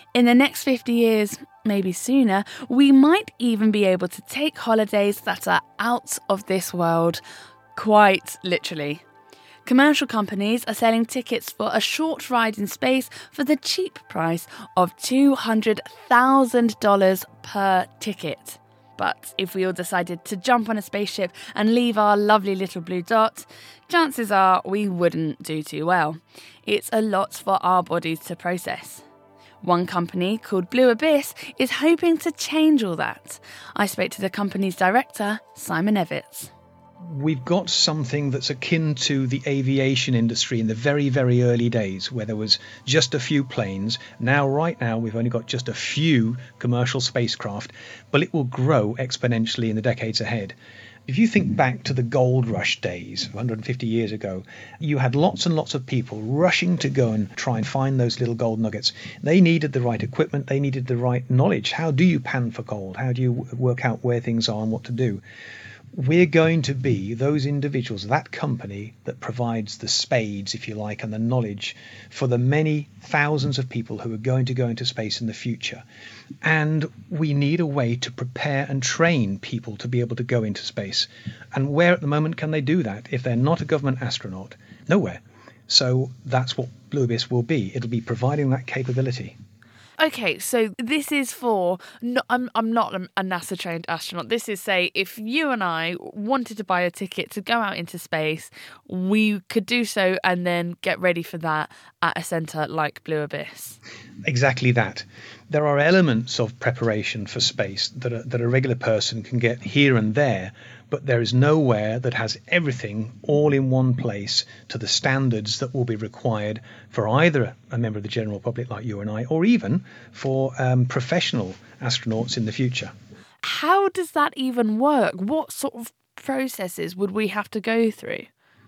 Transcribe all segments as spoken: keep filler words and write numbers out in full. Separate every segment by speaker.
Speaker 1: In the next fifty years, maybe sooner, we might even be able to take holidays that are out of this world, quite literally. Commercial companies are selling tickets for a short ride in space for the cheap price of two hundred thousand dollars per ticket. But if we all decided to jump on a spaceship and leave our lovely little blue dot, chances are we wouldn't do too well. It's a lot for our bodies to process. One company, called Blue Abyss, is hoping to change all that. I spoke to the company's director, Simon Evitts.
Speaker 2: We've got something that's akin to the aviation industry in the very, very early days, where there was just a few planes. Now, right now, we've only got just a few commercial spacecraft, but it will grow exponentially in the decades ahead. If you think back to the gold rush days one hundred fifty years ago, you had lots and lots of people rushing to go and try and find those little gold nuggets. They needed the right equipment. They needed the right knowledge. How do you pan for gold? How do you work out where things are and what to do? We're going to be those individuals, that company that provides the spades, if you like, and the knowledge for the many thousands of people who are going to go into space in the future. And we need a way to prepare and train people to be able to go into space. And where at the moment can they do that if they're not a government astronaut? Nowhere. So that's what Blue Abyss will be. It'll be providing that capability.
Speaker 1: Okay, so this is for, no, I'm I'm not a NASA trained astronaut. This is, say, if you and I wanted to buy a ticket to go out into space, we could do so and then get ready for that at a centre like Blue Abyss.
Speaker 2: Exactly that. There are elements of preparation for space that a, that a regular person can get here and there, but there is nowhere that has everything all in one place to the standards that will be required for either a member of the general public like you and I, or even for um, professional astronauts in the future.
Speaker 1: How does that even work? What sort of processes would we have to go through?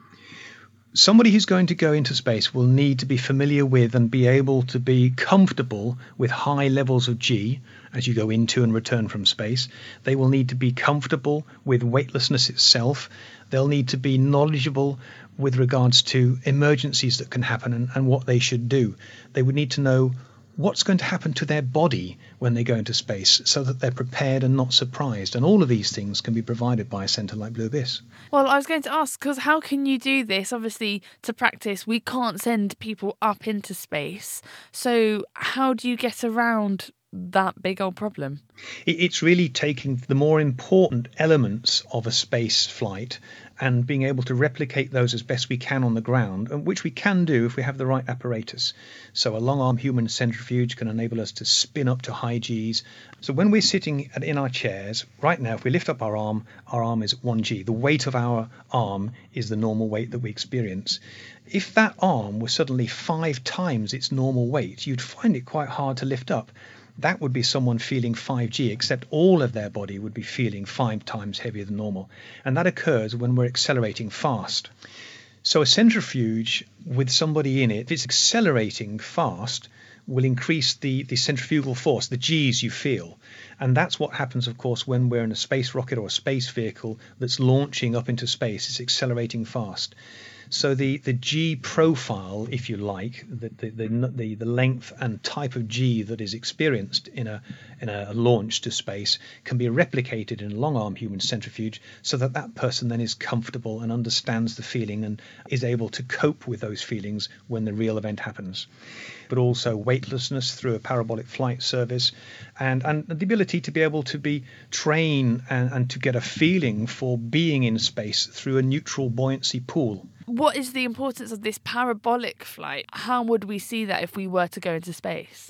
Speaker 2: Somebody who's going to go into space will need to be familiar with and be able to be comfortable with high levels of G as you go into and return from space. They will need to be comfortable with weightlessness itself. They'll need to be knowledgeable with regards to emergencies that can happen and, and what they should do. They would need to know what's going to happen to their body when they go into space so that they're prepared and not surprised. And all of these things can be provided by a centre like Blue Abyss.
Speaker 1: Well, I was going to ask, because how can you do this? Obviously, to practice, we can't send people up into space. So how do you get around that big old problem?
Speaker 2: It's really taking the more important elements of a space flight and being able to replicate those as best we can on the ground, which we can do if we have the right apparatus. So a long-arm human centrifuge can enable us to spin up to high Gs. So when we're sitting in our chairs, right now, if we lift up our arm, our arm is at one G. The weight of our arm is the normal weight that we experience. If that arm was suddenly five times its normal weight, you'd find it quite hard to lift up. That would be someone feeling five G, except all of their body would be feeling five times heavier than normal. And that occurs when we're accelerating fast. So a centrifuge with somebody in it, if it's accelerating fast, will increase the, the centrifugal force, the G's you feel. And that's what happens, of course, when we're in a space rocket or a space vehicle that's launching up into space. It's accelerating fast. So the, the G profile, if you like, the, the the the length and type of G that is experienced in a in a launch to space can be replicated in a long-arm human centrifuge so that that person then is comfortable and understands the feeling and is able to cope with those feelings when the real event happens. But also weightlessness through a parabolic flight service and, and the ability to be able to be trained and, and to get a feeling for being in space through a neutral buoyancy pool.
Speaker 1: What is the importance of this parabolic flight? How would we see that if we were to go into space?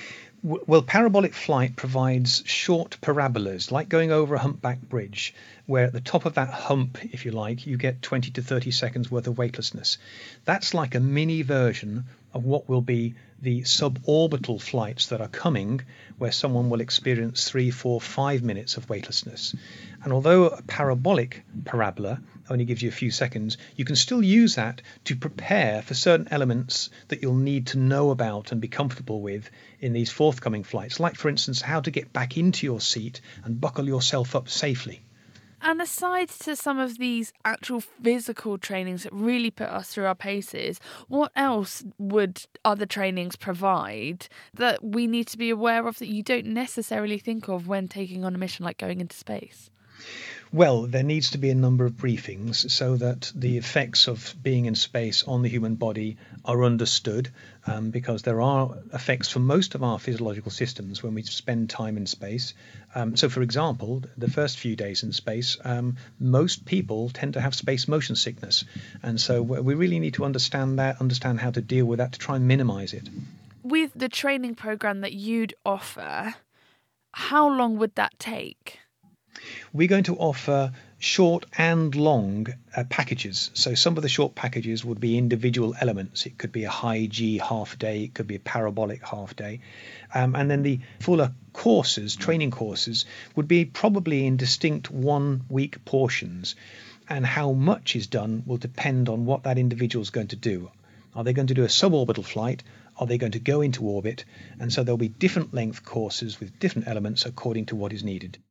Speaker 2: Well, parabolic flight provides short parabolas, like going over a humpback bridge, where at the top of that hump, if you like, you get twenty to thirty seconds worth of weightlessness. That's like a mini version of what will be the suborbital flights that are coming, where someone will experience three, four, five minutes of weightlessness. And although a parabolic parabola only gives you a few seconds, you can still use that to prepare for certain elements that you'll need to know about and be comfortable with in these forthcoming flights, like, for instance, how to get back into your seat and buckle yourself up safely.
Speaker 1: And aside to some of these actual physical trainings that really put us through our paces, what else would other trainings provide that we need to be aware of that you don't necessarily think of when taking on a mission like going into space?
Speaker 2: Well, there needs to be a number of briefings so that the effects of being in space on the human body are understood, um, because there are effects for most of our physiological systems when we spend time in space. Um, so, for example, the first few days in space, um, most people tend to have space motion sickness. And so we really need to understand that, understand how to deal with that to try and minimize it.
Speaker 1: With the training program that you'd offer, how long would that take?
Speaker 2: We're going to offer short and long uh, packages. So some of the short packages would be individual elements. It could be a high G half day, it could be a parabolic half day. Um, and then the fuller courses, training courses, would be probably in distinct one week portions. And how much is done will depend on what that individual is going to do. Are they going to do a suborbital flight? Are they going to go into orbit? And so there'll be different length courses with different elements according to what is needed.